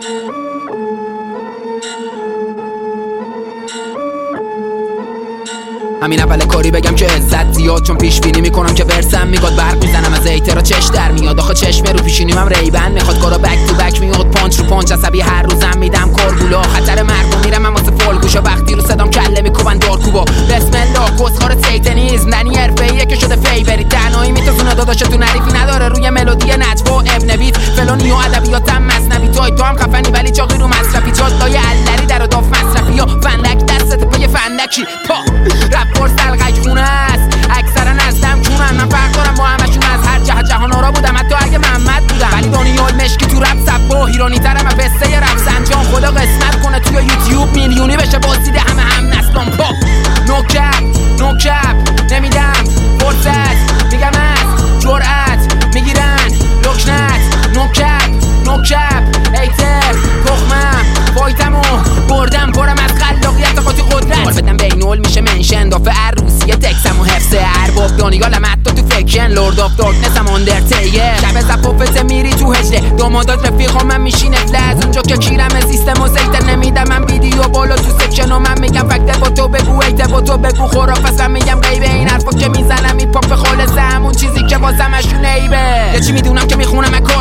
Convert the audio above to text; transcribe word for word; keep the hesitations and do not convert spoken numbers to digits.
همین اول کاری بگم که عزت زیاد، چون پیش بینی میکنم که ورسم میگاد برق میزنم از ایترا چش در میاد. آخه چشم رو پیشینیم هم ریبن میخواد کارا بک تو بک میاد، پانچ رو پانچ عصبی هر روزم میدم کارگولا. خطر مرگ میرم من واسه فالگوشا، وقتی رو صدام کله میکوبن دارکوبا. بسم الله گسخار سیتنیزم دنی حرفه‌ایه که شده فیوری، تنهایی میتونه داداش تو نریفی نداره روی ملودی نجوا ابن بیت فلانی و ادبیاتم مصنوی. توی تو هم خفنی ولی چاقی رو مصرفی، جادای علری در و داف مصرفی یا فندک دستت پای فندکی پا رپ پر سلقک خونه است. اکثرا نزدم چونن، من فرق دارم با همشون از هر جهت جهان آرا بودم، حتی اگه محمد بودم. ولی دانیال مشکی تو رپ سبا ایرانی ترم، من پسته رپ سنجان. خدا قسمت کنه توی یوتیوب میلیونی بشه بازدیده همه هم نسلان پاپ. نو کپ نو کپ نمیدم فرصت، میگم از جرأت میگیرن لکنت. نو کپ نو کپ ایتر تخمم فایتمو بردم پرم از خلاقیت خاطی قدرت. مال بدم بینول میشه منشن دافه عروسیه تکسم و حفظ ارباب دانیالم حتی تو فکشن لورد آف دارکنس هم آندرتیر. شب زفافت میری تو هجله دامادات رفیقام من میشین افله از اونجا که کیرم سیستم و زیتر نمیدم. من ویدیو بالا تو سکشن و من میگم فکت با تو بگو ایت با تو بگو خرافست. من میگم غیب این حرفا که میزنم این پاپ خالصه همون چیزی که واسمشون عیبه. یه چی میدونم که میخونم